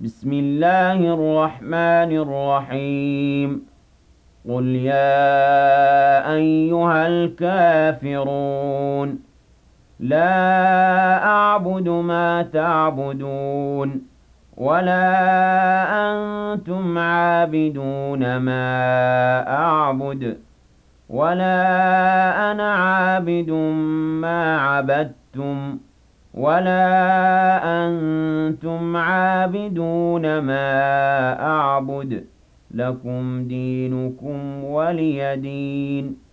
بسم الله الرحمن الرحيم قل يا أيها الكافرون لا أعبد ما تعبدون ولا أنتم عابدون ما أعبد ولا أنا عابد ما عبدتم ولا أنتم عابدون ما أعبد لكم دينكم ولي دين